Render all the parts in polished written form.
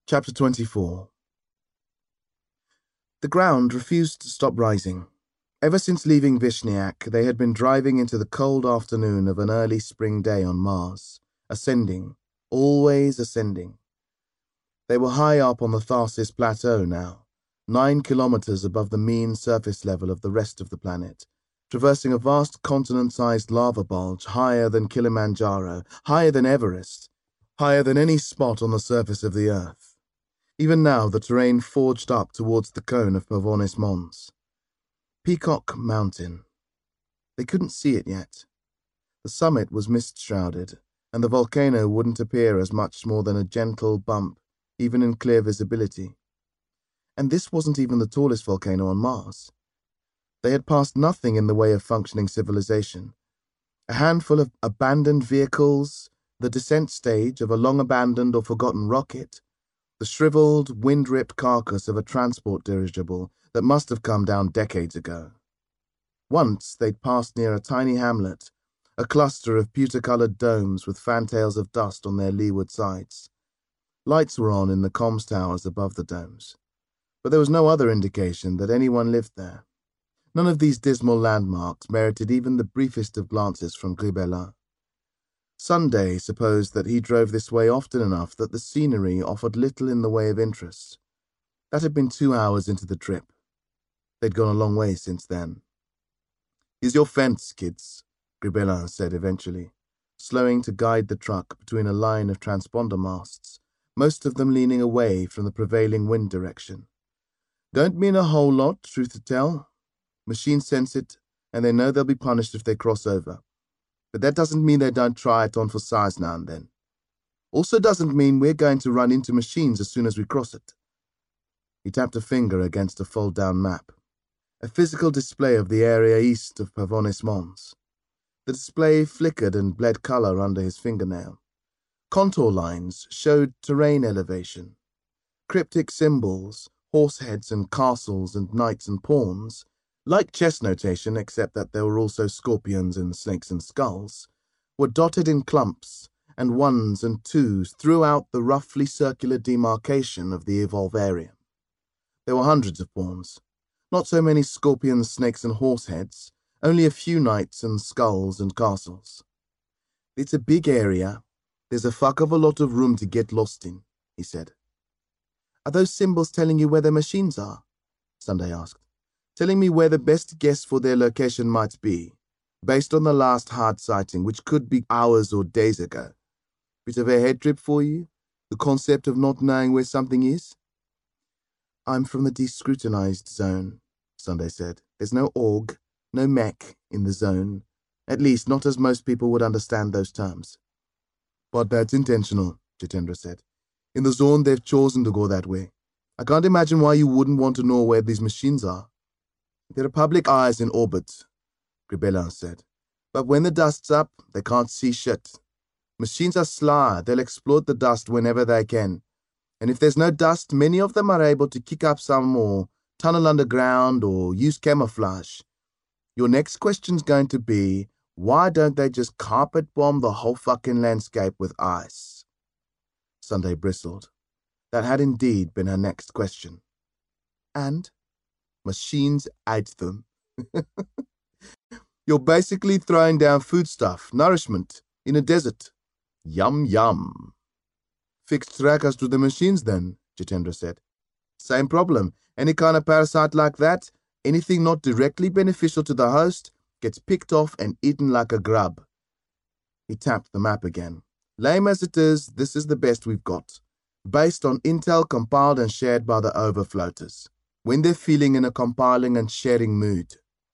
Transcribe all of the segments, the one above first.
Chapter 24. The ground refused to stop rising. Ever since leaving Vishniac, they had been driving into the cold afternoon of an early spring day on Mars, ascending, always ascending. They were high up on the Tharsis Plateau now, 9 kilometers above the mean surface level of the rest of the planet, traversing a vast continent-sized lava bulge higher than Kilimanjaro, higher than Everest, higher than any spot on the surface of the Earth. Even now, the terrain forged up towards the cone of Pavonis Mons. Peacock Mountain. They couldn't see it yet. The summit was mist-shrouded, and the volcano wouldn't appear as much more than a gentle bump, even in clear visibility. And this wasn't even the tallest volcano on Mars. They had passed nothing in the way of functioning civilization. A handful of abandoned vehicles, the descent stage of a long-abandoned or forgotten rocket, the shriveled, wind-ripped carcass of a transport dirigible that must have come down decades ago. Once they'd passed near a tiny hamlet, a cluster of pewter-coloured domes with fantails of dust on their leeward sides. Lights were on in the comms towers above the domes, but there was no other indication that anyone lived there. None of these dismal landmarks merited even the briefest of glances from Gribelin. Sunday supposed that he drove this way often enough that the scenery offered little in the way of interest. That had been 2 hours into the trip. They'd gone a long way since then. "Here's your fence, kids," Gribelin said eventually, slowing to guide the truck between a line of transponder masts, most of them leaning away from the prevailing wind direction. "Don't mean a whole lot, truth to tell. Machines sense it, and they know they'll be punished if they cross over. But that doesn't mean they don't try it on for size now and then. Also doesn't mean we're going to run into machines as soon as we cross it." He tapped a finger against a fold-down map, a physical display of the area east of Pavonis Mons. The display flickered and bled color under his fingernail. Contour lines showed terrain elevation. Cryptic symbols, horse heads and castles and knights and pawns, like chess notation except that there were also scorpions and snakes and skulls, were dotted in clumps and ones and twos throughout the roughly circular demarcation of the Evolvarium. There were hundreds of pawns, not so many scorpions, snakes and horse heads, only a few knights and skulls and castles. "It's a big area. There's a fuck of a lot of room to get lost in," he said. "Are those symbols telling you where the machines are?" Sunday asked. "Telling me where the best guess for their location might be, based on the last hard sighting, which could be hours or days ago. Bit of a head trip for you, the concept of not knowing where something is?" "I'm from the descrutinized zone," Sunday said. "There's no org, no mech in the zone, at least not as most people would understand those terms." "But that's intentional," Jitendra said. "In the zone, they've chosen to go that way. I can't imagine why you wouldn't want to know where these machines are." "The Republic eyes in orbit," Gribelin said. "But when the dust's up, they can't see shit. Machines are sly. They'll exploit the dust whenever they can. And if there's no dust, many of them are able to kick up some or tunnel underground or use camouflage. Your next question's going to be, why don't they just carpet bomb the whole fucking landscape with ice?" Sunday bristled. That had indeed been her next question. "And?" "Machines ate them." "You're basically throwing down foodstuff, nourishment, in a desert. Yum, yum." "Fixed trackers to the machines then," Jitendra said. "Same problem. Any kind of parasite like that, anything not directly beneficial to the host, gets picked off and eaten like a grub." He tapped the map again. "Lame as it is, this is the best we've got, based on intel compiled and shared by the overfloaters, when they're feeling in a compiling and sharing mood."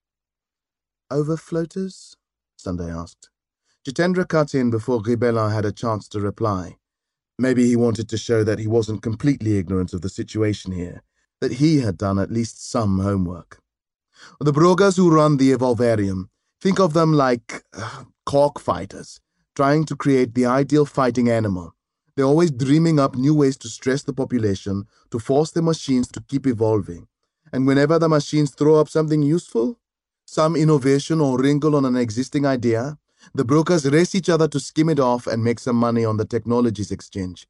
"Overfloaters?" Sunday asked. Jitendra cut in before Gribelin had a chance to reply. Maybe he wanted to show that he wasn't completely ignorant of the situation here, that he had done at least some homework. "The Brogas who run the Evolvarium, think of them like cockfighters, trying to create the ideal fighting animal. They're always dreaming up new ways to stress the population, to force the machines to keep evolving. And whenever the machines throw up something useful, some innovation or wrinkle on an existing idea, the brokers race each other to skim it off and make some money on the technologies exchange.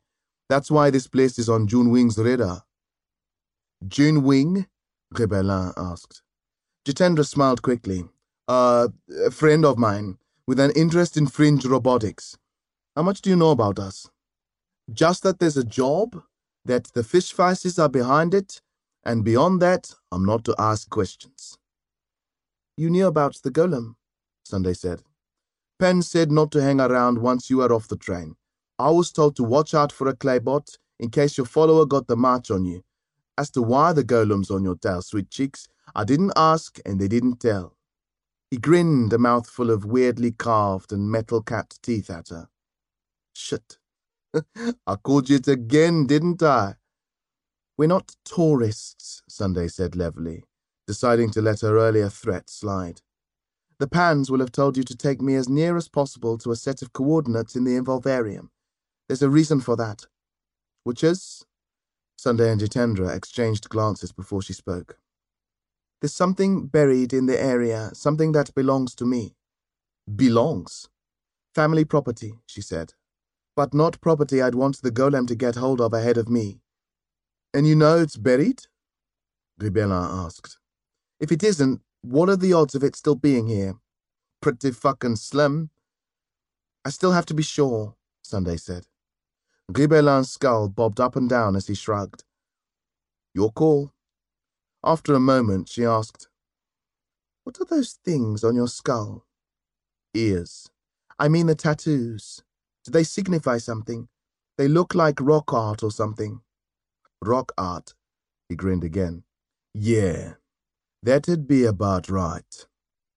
That's why this place is on Junwing's radar. Junwing? Rebellin asked. Jitendra smiled quickly. A friend of mine, with an interest in fringe robotics. How much do you know about us? Just that there's a job, that the fish faces are behind it, and beyond that, I'm not to ask questions. You knew about the golem, Sunday said. Penn said not to hang around once you were off the train. I was told to watch out for a claybot in case your follower got the march on you. As to why the golem's on your tail, sweet cheeks, I didn't ask and they didn't tell. He grinned, a mouthful of weirdly carved and metal-capped teeth at her. Shit. I called you it again, didn't I? We're not tourists, Sunday said levelly, deciding to let her earlier threat slide. The Pans will have told you to take me as near as possible to a set of coordinates in the Involvarium. There's a reason for that. Which is? Sunday and Jitendra exchanged glances before she spoke. There's something buried in the area, something that belongs to me. Belongs? Family property, she said. But not property I'd want the golem to get hold of ahead of me. And you know it's buried? Rebellin asked. If it isn't, what are the odds of it still being here? Pretty fucking slim. I still have to be sure, Sunday said. Rebellin's skull bobbed up and down as he shrugged. Your call. After a moment, she asked, What are those things on your skull? Ears. I mean the tattoos. Do they signify something? They look like rock art or something. Rock art, he grinned again. Yeah, that'd be about right.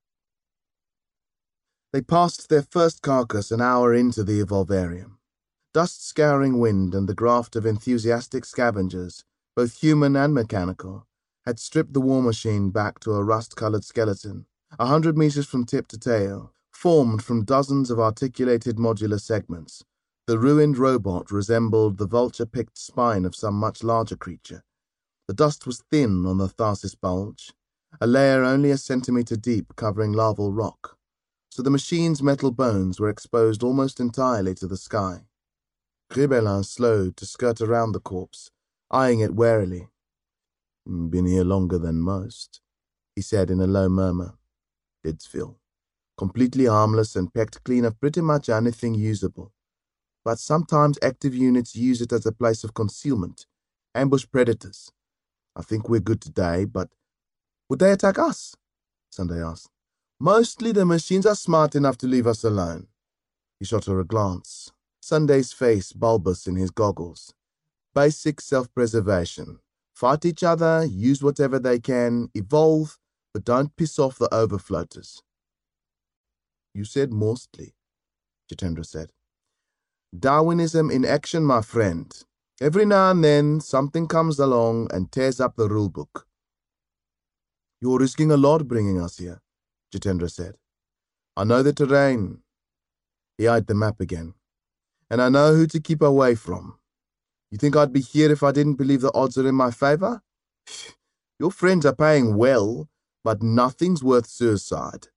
They passed their first carcass an hour into the Evolvarium. Dust-scouring wind and the graft of enthusiastic scavengers, both human and mechanical, had stripped the war machine back to a rust-colored skeleton, 100 meters from tip to tail, formed from dozens of articulated modular segments. The ruined robot resembled the vulture-picked spine of some much larger creature. The dust was thin on the Tharsis bulge, a layer only a centimeter deep covering larval rock, so the machine's metal bones were exposed almost entirely to the sky. Rebellin slowed to skirt around the corpse, eyeing it warily. Been here longer than most, he said in a low murmur. Lidsville. Completely harmless and pecked clean of pretty much anything usable. But sometimes active units use it as a place of concealment. Ambush predators. I think we're good today, but would they attack us? Sunday asked. Mostly the machines are smart enough to leave us alone. He shot her a glance. Sunday's face bulbous in his goggles. Basic self-preservation. Fight each other, use whatever they can, evolve, but don't piss off the overfloaters. You said mostly, Jitendra said. Darwinism in action, my friend. Every now and then, something comes along and tears up the rulebook. You're risking a lot bringing us here, Jitendra said. I know the terrain. He eyed the map again. And I know who to keep away from. You think I'd be here if I didn't believe the odds are in my favor? Your friends are paying well, but nothing's worth suicide.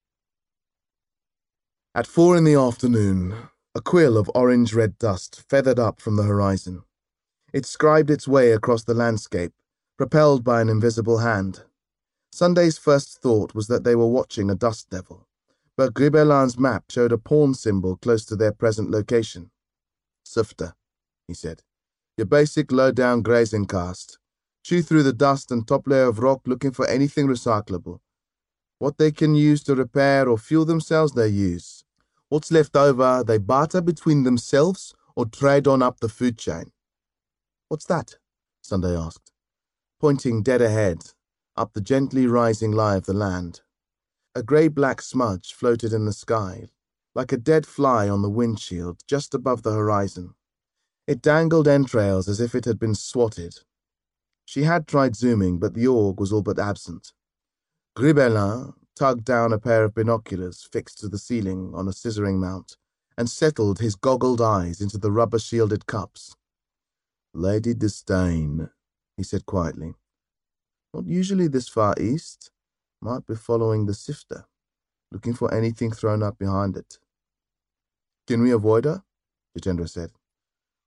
At 4 in the afternoon, a quill of orange-red dust feathered up from the horizon. It scribed its way across the landscape, propelled by an invisible hand. Sunday's first thought was that they were watching a dust devil, but Gribellin's map showed a pawn symbol close to their present location. Sifter, he said. Your basic low-down grazing cast. Chew through the dust and top layer of rock looking for anything recyclable. What they can use to repair or fuel themselves, they use. What's left over, they barter between themselves or trade on up the food chain. What's that? Sunday asked, pointing dead ahead, up the gently rising lie of the land. A grey-black smudge floated in the sky, like a dead fly on the windshield just above the horizon. It dangled entrails as if it had been swatted. She had tried zooming, but the org was all but absent. Gribellin tugged down a pair of binoculars fixed to the ceiling on a scissoring mount and settled his goggled eyes into the rubber-shielded cups. Lady Disdain, he said quietly. Not usually this far east. Might be following the sifter, looking for anything thrown up behind it. Can we avoid her? Jitendra said.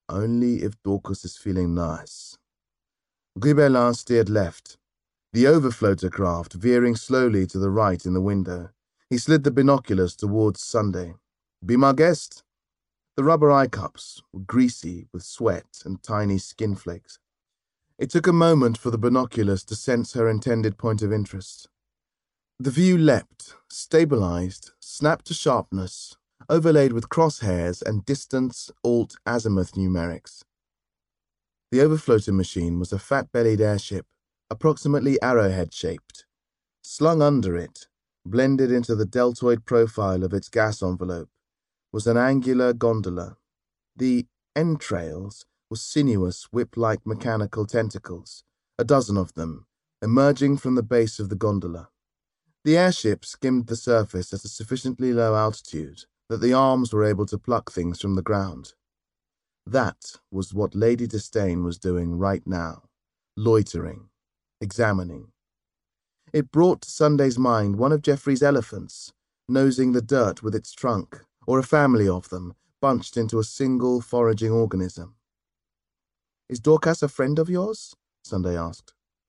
Only if Dorcas is feeling nice. Gribelin steered left, the overfloater craft veering slowly to the right in the window. He slid the binoculars towards Sunday. Be my guest. The rubber eye cups were greasy with sweat and tiny skin flakes. It took a moment for the binoculars to sense her intended point of interest. The view leapt, stabilized, snapped to sharpness, overlaid with crosshairs and distance alt-azimuth numerics. The overfloater machine was a fat-bellied airship, approximately arrowhead-shaped. Slung under it, blended into the deltoid profile of its gas envelope, was an angular gondola. The entrails were sinuous, whip-like mechanical tentacles, a dozen of them, emerging from the base of the gondola. The airship skimmed the surface at a sufficiently low altitude that the arms were able to pluck things from the ground. That was what Lady Disdain was doing right now, loitering, examining. It brought to Sunday's mind one of Geoffrey's elephants, nosing the dirt with its trunk, or a family of them, bunched into a single foraging organism. Is Dorcas a friend of yours? Sunday asked.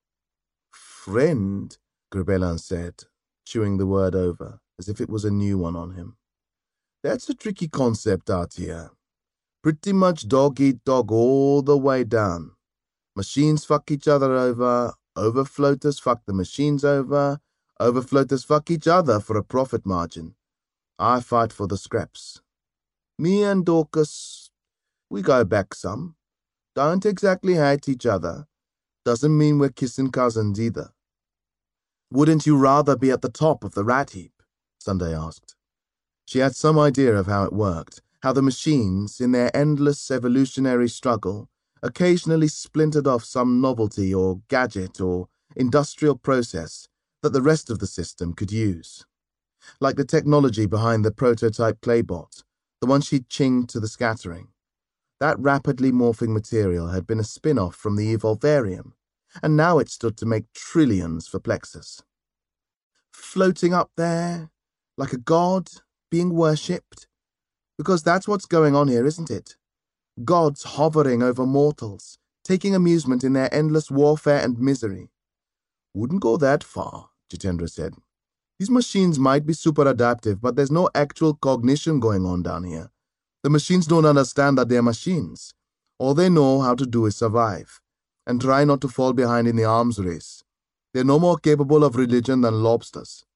Friend, Gribelin said, chewing the word over, as if it was a new one on him. That's a tricky concept out here. Pretty much dog eat dog all the way down. Machines fuck each other over, overfloaters fuck the machines over, overfloaters fuck each other for a profit margin. I fight for the scraps. Me and Dorcas, we go back some. Don't exactly hate each other. Doesn't mean we're kissing cousins either. Wouldn't you rather be at the top of the rat heap? Sunday asked. She had some idea of how it worked, how the machines, in their endless evolutionary struggle, occasionally splintered off some novelty or gadget or industrial process that the rest of the system could use. Like the technology behind the prototype Claybot, the one she'd chinged to the scattering. That rapidly morphing material had been a spin-off from the Evolvarium, and now it stood to make trillions for Plexus. Floating up there, like a god, being worshipped. Because that's what's going on here, isn't it? Gods hovering over mortals, taking amusement in their endless warfare and misery. Wouldn't go that far, Jitendra said. These machines might be super adaptive, but there's no actual cognition going on down here. The machines don't understand that they're machines. All they know how to do is survive, and try not to fall behind in the arms race. They're no more capable of religion than lobsters.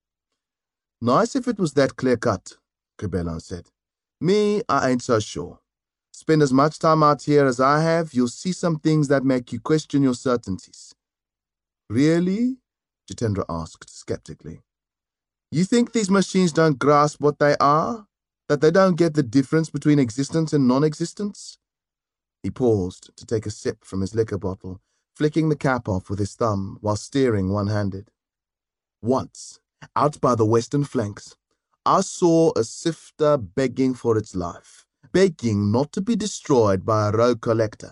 Nice if it was that clear-cut, Gribelin said. Me, I ain't so sure. Spend as much time out here as I have, you'll see some things that make you question your certainties. Really? Jitendra asked skeptically. You think these machines don't grasp what they are? That they don't get the difference between existence and non-existence? He paused to take a sip from his liquor bottle, flicking the cap off with his thumb while steering one-handed. Once, out by the western flanks, I saw a sifter begging for its life, begging not to be destroyed by a rogue collector.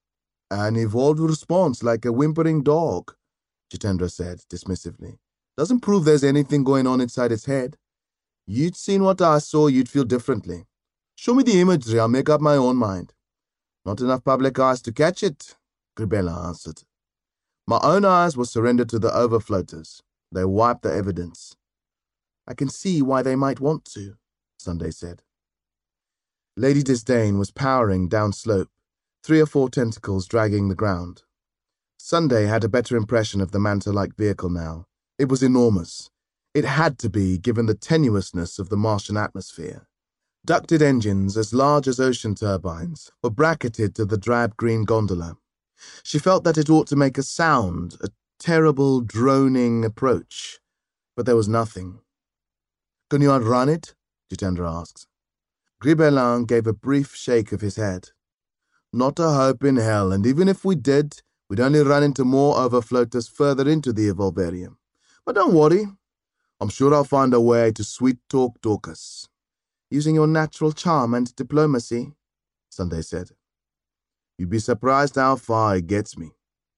An evolved response like a whimpering dog, Jitendra said dismissively. Doesn't prove there's anything going on inside its head. You'd seen what I saw, you'd feel differently. Show me the imagery, I'll make up my own mind. Not enough public eyes to catch it, Gribelin answered. My own eyes were surrendered to the overfloaters. They wiped the evidence. I can see why they might want to, Sunday said. Lady Disdain was powering downslope, 3 or 4 tentacles dragging the ground. Sunday had a better impression of the manta-like vehicle now. It was enormous. It had to be, given the tenuousness of the Martian atmosphere. Ducted engines as large as ocean turbines were bracketed to the drab green gondola. She felt that it ought to make a sound, a terrible droning approach, but there was nothing. Can you outrun it? Jitendra asked. Gribelin gave a brief shake of his head. Not a hope in hell, and even if we did, we'd only run into more overfloaters further into the Evolvarium. But don't worry. I'm sure I'll find a way to sweet-talk Dorcas. Using your natural charm and diplomacy, Sunday said. You'd be surprised how far it gets me.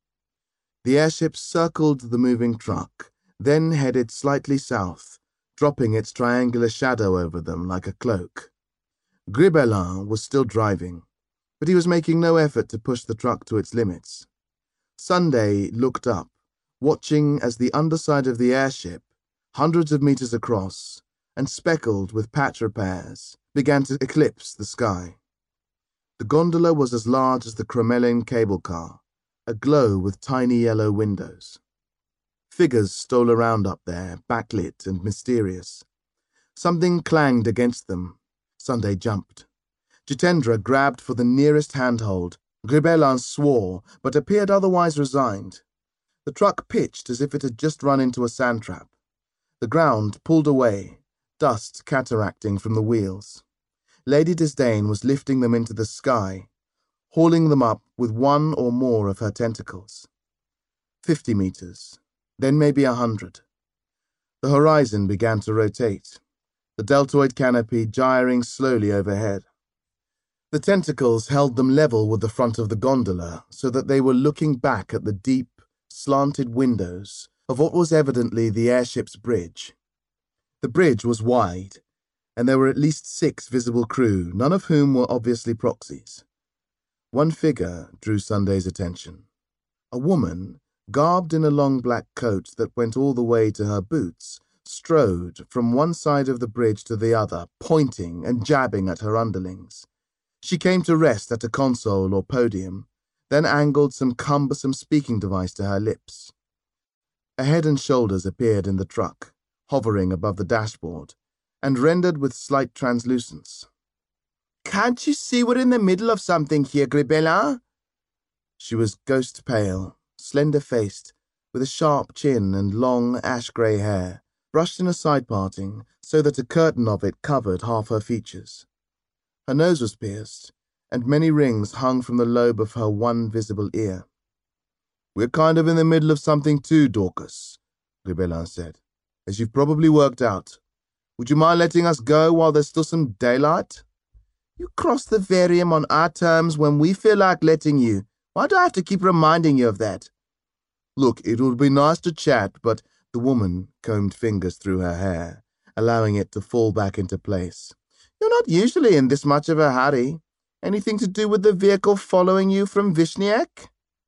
The airship circled the moving truck, then headed slightly south, dropping its triangular shadow over them like a cloak. Gribelin was still driving. but he was making no effort to push the truck to its limits. Sunday looked up, watching as the underside of the airship, hundreds of meters across, and speckled with patch repairs, began to eclipse the sky. The gondola was as large as the Crommelin cable car, aglow with tiny yellow windows. Figures stole around up there, backlit and mysterious. Something clanged against them. Sunday jumped. Jitendra grabbed for the nearest handhold. Gribelin swore, but appeared otherwise resigned. The truck pitched as if it had just run into a sand trap. The ground pulled away, dust cataracting from the wheels. Lady Disdain was lifting them into the sky, hauling them up with one or more of her tentacles. 50 meters, then maybe 100. The horizon began to rotate, the deltoid canopy gyring slowly overhead. The tentacles held them level with the front of the gondola so that they were looking back at the deep, slanted windows of what was evidently the airship's bridge. The bridge was wide, and there were at least 6 visible crew, none of whom were obviously proxies. One figure drew Sunday's attention. A woman, garbed in a long black coat that went all the way to her boots, strode from one side of the bridge to the other, pointing and jabbing at her underlings. She came to rest at a console or podium, then angled some cumbersome speaking device to her lips. A head and shoulders appeared in the truck, hovering above the dashboard, and rendered with slight translucence. "Can't you see we're in the middle of something here, Gribelin?" She was ghost-pale, slender-faced, with a sharp chin and long ash-grey hair, brushed in a side-parting so that a curtain of it covered half her features. Her nose was pierced, and many rings hung from the lobe of her one visible ear. "We're kind of in the middle of something too, Dorcas," Gribelin said, "as you've probably worked out. Would you mind letting us go while there's still some daylight?" "You cross the Varium on our terms when we feel like letting you. Why do I have to keep reminding you of that?" "Look, it would be nice to chat, but—" The woman combed fingers through her hair, allowing it to fall back into place. "You're not usually in this much of a hurry. Anything to do with the vehicle following you from Vishniac?"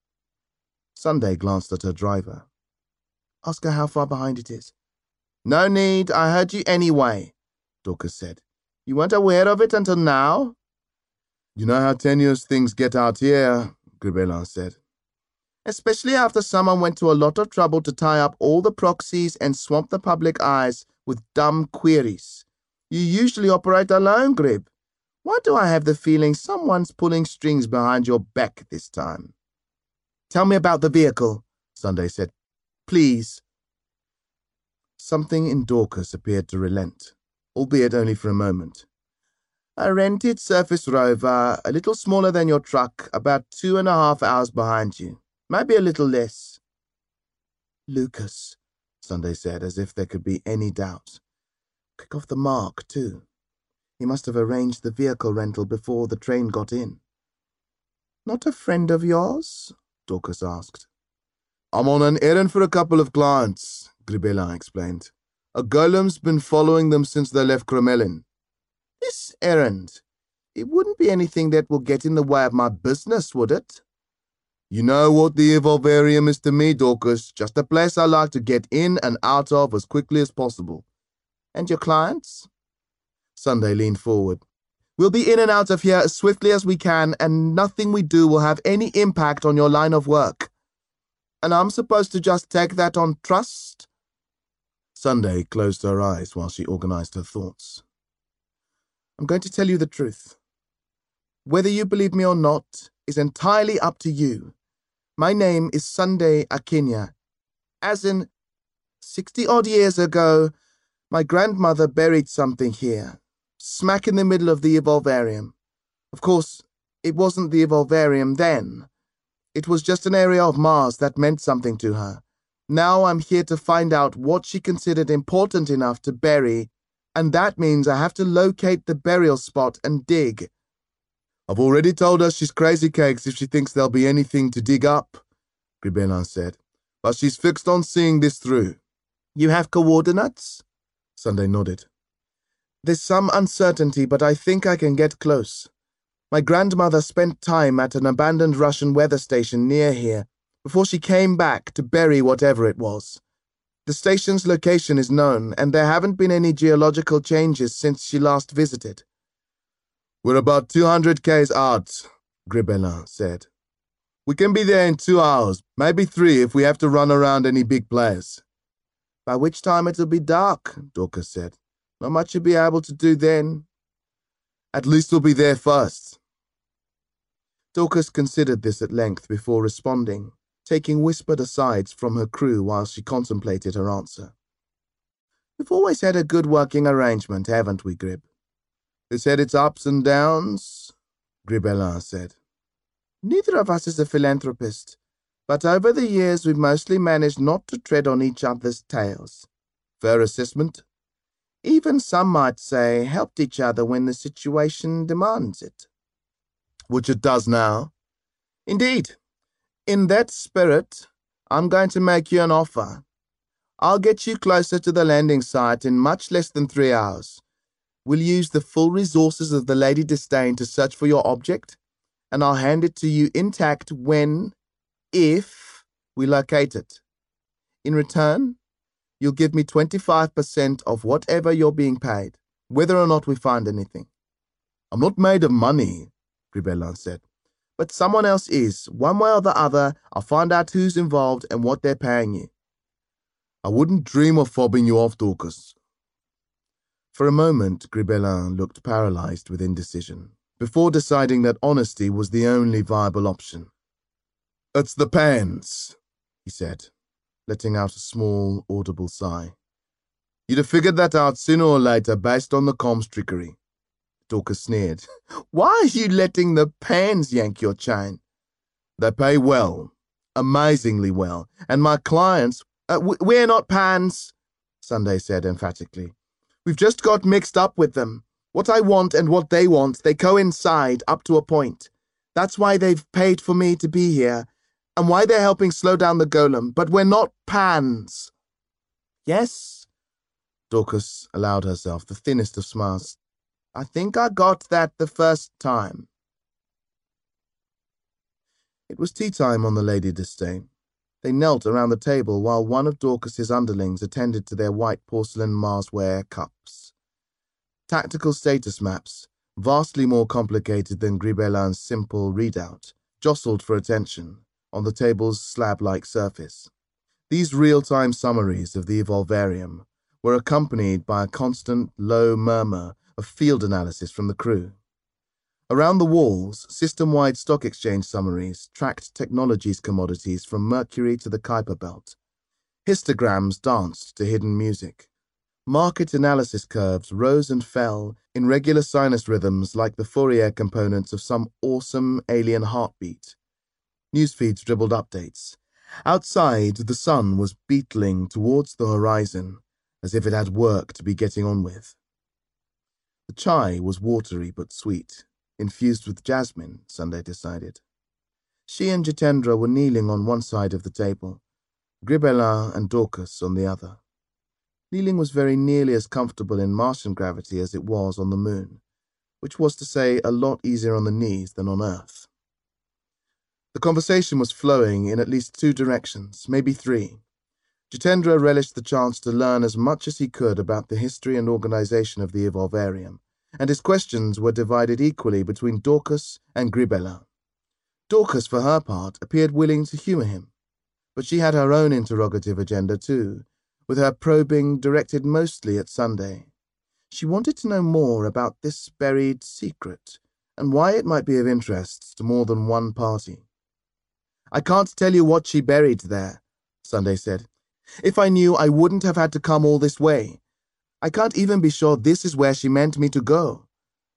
Sunday glanced at her driver. "Ask her how far behind it is." "No need, I heard you anyway," Dorcas said. "You weren't aware of it until now?" "You know how tenuous things get out here," Gribelin said. "Especially after someone went to a lot of trouble to tie up all the proxies and swamp the public eyes with dumb queries. You usually operate alone, Grib. Why do I have the feeling someone's pulling strings behind your back this time?" "Tell me about the vehicle," Sunday said. "Please." Something in Dorcas appeared to relent, albeit only for a moment. "A rented surface rover, a little smaller than your truck, about 2.5 hours behind you. Maybe a little less." "Lucas," Sunday said, as if there could be any doubt. "Kick off the mark, too. He must have arranged the vehicle rental before the train got in." "Not a friend of yours?" Dorcas asked. "I'm on an errand for a couple of clients," Gribelin explained. "A golem's been following them since they left Crommelin." "This errand? It wouldn't be anything that will get in the way of my business, would it?" "You know what the Evolvarium is to me, Dorcas. Just a place I like to get in and out of as quickly as possible." "And your clients?" Sunday leaned forward. "We'll be in and out of here as swiftly as we can, and nothing we do will have any impact on your line of work. And I'm supposed to just take that on trust?" Sunday closed her eyes while she organized her thoughts. "I'm going to tell you the truth. Whether you believe me or not is entirely up to you. My name is Sunday Akinya. As in, 60-odd years ago, my grandmother buried something here, smack in the middle of the Evolvarium. Of course, it wasn't the Evolvarium then. It was just an area of Mars that meant something to her. Now I'm here to find out what she considered important enough to bury, and that means I have to locate the burial spot and dig." "I've already told her she's crazy cakes if she thinks there'll be anything to dig up," Gribelin said. "But she's fixed on seeing this through." "You have coordinates?" Sunday nodded. "There's some uncertainty, but I think I can get close. My grandmother spent time at an abandoned Russian weather station near here before she came back to bury whatever it was. The station's location is known, and there haven't been any geological changes since she last visited. We're about 200 k's out, Gribelin said. We can be there in 2 hours, maybe 3 if we have to run around any big players. By which time it'll be dark, Dorcas said. Not much you'll be able to do then. At least we'll be there first. Dorcas considered this at length before responding, taking whispered asides from her crew while she contemplated her answer. We've always had a good working arrangement, haven't we, Grib? It's had its ups and downs, Gribelin said. Neither of us is a philanthropist, but over the years we've mostly managed not to tread on each other's tails. Fair assessment? Even some might say helped each other when the situation demands it. Which it does now. Indeed. In that spirit, I'm going to make you an offer. I'll get you closer to the landing site in much less than 3 hours. We'll use the full resources of the Lady Disdain to search for your object, and I'll hand it to you intact if we locate it. In return, you'll give me 25% of whatever you're being paid, whether or not we find anything. I'm not made of money, Gribelin said. But someone else is. One way or the other, I'll find out who's involved and what they're paying you. I wouldn't dream of fobbing you off, Dorcas. For a moment, Gribelin looked paralyzed with indecision, before deciding that honesty was the only viable option. It's the pans, he said, letting out a small, audible sigh. You'd have figured that out sooner or later based on the comms trickery. Dorcas sneered. Why are you letting the pans yank your chain? They pay well, amazingly well, and my clients... we're not pans, Sunday said emphatically. We've just got mixed up with them. What I want and what they want, they coincide up to a point. That's why they've paid for me to be here, and why they're helping slow down the golem, but we're not pans. Yes, Dorcas allowed herself the thinnest of smiles. I think I got that the first time. It was tea time on the Lady Disdain. They knelt around the table while one of Dorcas's underlings attended to their white porcelain Marsware cups. Tactical status maps, vastly more complicated than Gribelin's simple readout, jostled for attention on the table's slab-like surface. These real-time summaries of the Evolvarium were accompanied by a constant, low murmur of field analysis from the crew. Around the walls, system-wide stock exchange summaries tracked technology's commodities from Mercury to the Kuiper Belt. Histograms danced to hidden music. Market analysis curves rose and fell in regular sinus rhythms like the Fourier components of some awesome alien heartbeat. Newsfeeds dribbled updates. Outside, the sun was beetling towards the horizon, as if it had work to be getting on with. The chai was watery but sweet, infused with jasmine, Sunday decided. She and Jitendra were kneeling on one side of the table, Gribelin and Dorcas on the other. Kneeling was very nearly as comfortable in Martian gravity as it was on the moon, which was to say a lot easier on the knees than on Earth. The conversation was flowing in at least 2 directions, maybe 3. Jitendra relished the chance to learn as much as he could about the history and organization of the Evolvarium, and his questions were divided equally between Dorcas and Gribelin. Dorcas, for her part, appeared willing to humor him, but she had her own interrogative agenda too, with her probing directed mostly at Sunday. She wanted to know more about this buried secret, and why it might be of interest to more than one party. I can't tell you what she buried there, Sunday said. If I knew, I wouldn't have had to come all this way. I can't even be sure this is where she meant me to go.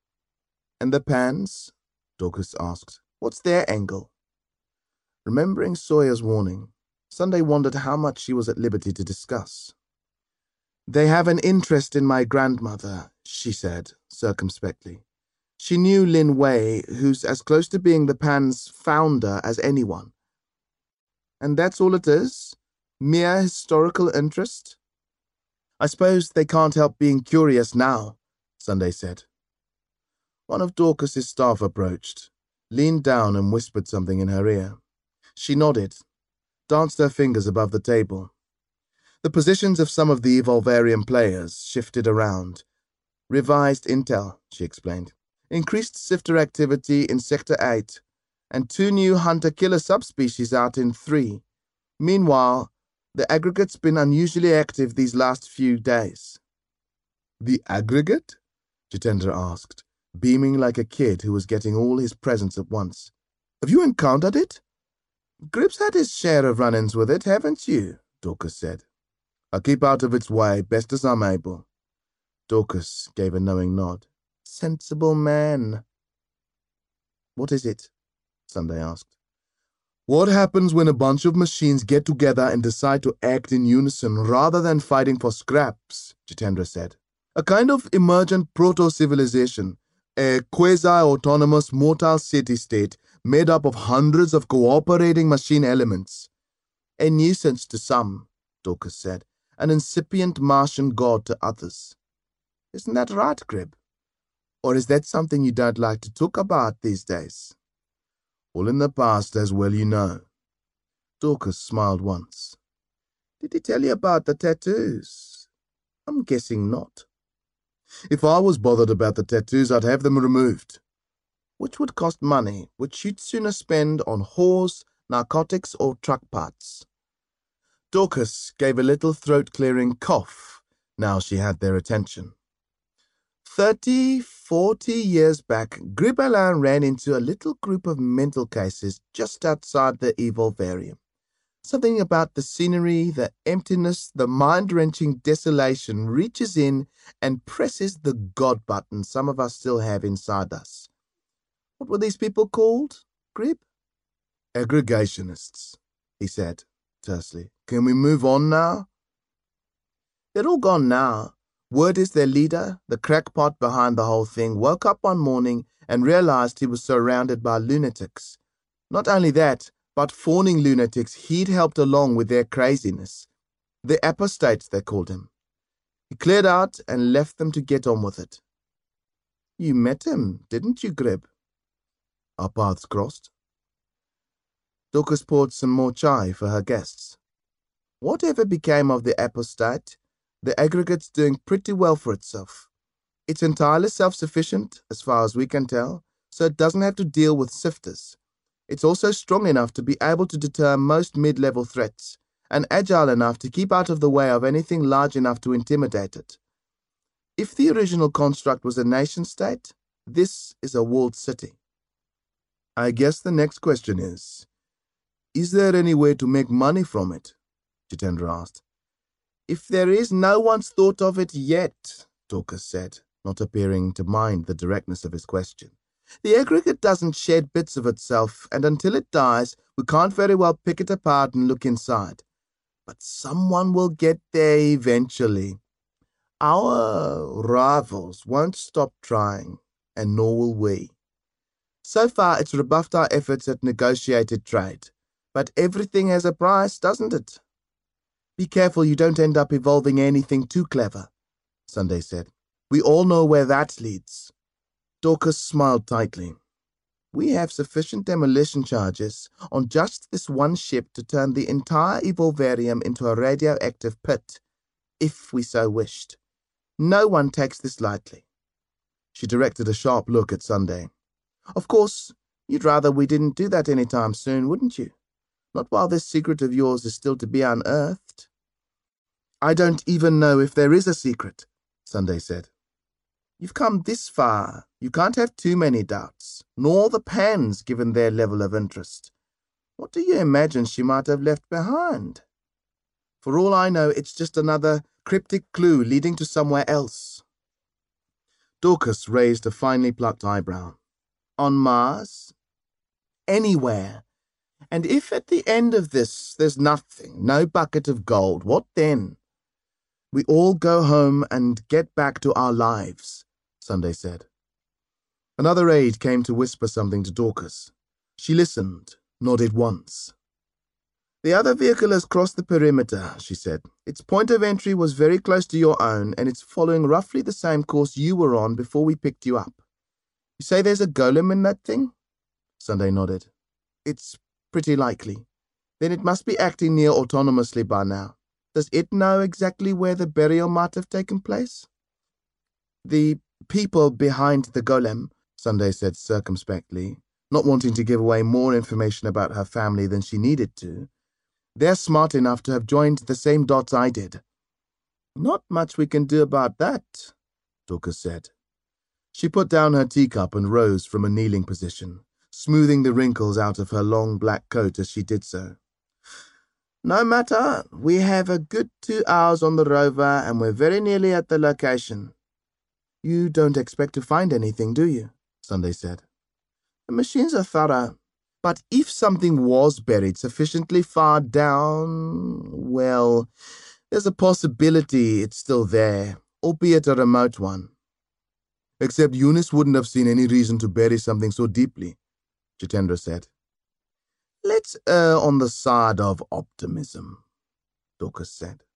And the pans? Dorcas asked. What's their angle? Remembering Sawyer's warning, Sunday wondered how much she was at liberty to discuss. They have an interest in my grandmother, she said, circumspectly. She knew Lin Wei, who's as close to being the Pan's founder as anyone. And that's all it is? Mere historical interest? I suppose they can't help being curious now, Sunday said. One of Dorcas's staff approached, leaned down and whispered something in her ear. She nodded, danced her fingers above the table. The positions of some of the Evolvarium players shifted around. Revised intel, she explained. Increased sifter activity in Sector 8, and 2 new hunter-killer subspecies out in 3. Meanwhile, the aggregate's been unusually active these last few days. The aggregate? Jitendra asked, beaming like a kid who was getting all his presents at once. Have you encountered it? Grip's had his share of run-ins with it, haven't you? Dorcas said. I'll keep out of its way, best as I'm able. Dorcas gave a knowing nod. Sensible man. What is it? Sunday asked. What happens when a bunch of machines get together and decide to act in unison rather than fighting for scraps? Jitendra said. A kind of emergent proto-civilization, a quasi-autonomous mortal city-state made up of hundreds of cooperating machine elements. A nuisance to some, Dorcas said, an incipient Martian god to others. Isn't that right, Grib? Or is that something you don't like to talk about these days? All in the past, as well you know. Dorcas smiled once. Did he tell you about the tattoos? I'm guessing not. If I was bothered about the tattoos, I'd have them removed. Which would cost money, which you'd sooner spend on whores, narcotics, or truck parts. Dorcas gave a little throat-clearing cough, now she had their attention. 30, 40 years back, Gribelin ran into a little group of mental cases just outside the Evolvarium. Something about the scenery, the emptiness, the mind-wrenching desolation reaches in and presses the God button some of us still have inside us. What were these people called, Grib? Aggregationists, he said tersely. Can we move on now? They're all gone now. Word is their leader, the crackpot behind the whole thing, woke up one morning and realized he was surrounded by lunatics. Not only that, but fawning lunatics he'd helped along with their craziness. The apostates, they called him. He cleared out and left them to get on with it. You met him, didn't you, Grib? Our paths crossed. Dorcas poured some more chai for her guests. Whatever became of the apostate, the aggregate's doing pretty well for itself. It's entirely self-sufficient, as far as we can tell, so it doesn't have to deal with sifters. It's also strong enough to be able to deter most mid-level threats, and agile enough to keep out of the way of anything large enough to intimidate it. If the original construct was a nation-state, this is a walled city. I guess the next question is there any way to make money from it? Jitendra asked. If there is, no one's thought of it yet, Dorcas said, not appearing to mind the directness of his question. The aggregate doesn't shed bits of itself, and until it dies, we can't very well pick it apart and look inside. But someone will get there eventually. Our rivals won't stop trying, and nor will we. So far, it's rebuffed our efforts at negotiated trade. But everything has a price, doesn't it? Be careful you don't end up evolving anything too clever, Sunday said. We all know where that leads. Dorcas smiled tightly. We have sufficient demolition charges on just this one ship to turn the entire Evolvarium into a radioactive pit, if we so wished. No one takes this lightly. She directed a sharp look at Sunday. Of course, you'd rather we didn't do that any time soon, wouldn't you? Not while this secret of yours is still to be unearthed. I don't even know if there is a secret, Sunday said. You've come this far. You can't have too many doubts, nor the Pans given their level of interest. What do you imagine she might have left behind? For all I know, it's just another cryptic clue leading to somewhere else. Dorcas raised a finely plucked eyebrow. On Mars? Anywhere. And if at the end of this there's nothing, no bucket of gold, what then? We all go home and get back to our lives, Sunday said. Another aide came to whisper something to Dorcas. She listened, nodded once. The other vehicle has crossed the perimeter, she said. Its point of entry was very close to your own, and it's following roughly the same course you were on before we picked you up. You say there's a golem in that thing? Sunday nodded. It's pretty likely. Then it must be acting near autonomously by now. Does it know exactly where the burial might have taken place? The people behind the golem, Sunday said circumspectly, not wanting to give away more information about her family than she needed to. They're smart enough to have joined the same dots I did. Not much we can do about that, Dorcas said. She put down her teacup and rose from a kneeling position, smoothing the wrinkles out of her long black coat as she did so. No matter, we have a good 2 hours on the rover and we're very nearly at the location. You don't expect to find anything, do you? Sunday said. The machines are thorough, but if something was buried sufficiently far down, well, there's a possibility it's still there, albeit a remote one. Except Eunice wouldn't have seen any reason to bury something so deeply, Jitendra said. Let's err on the side of optimism, Dorcas said.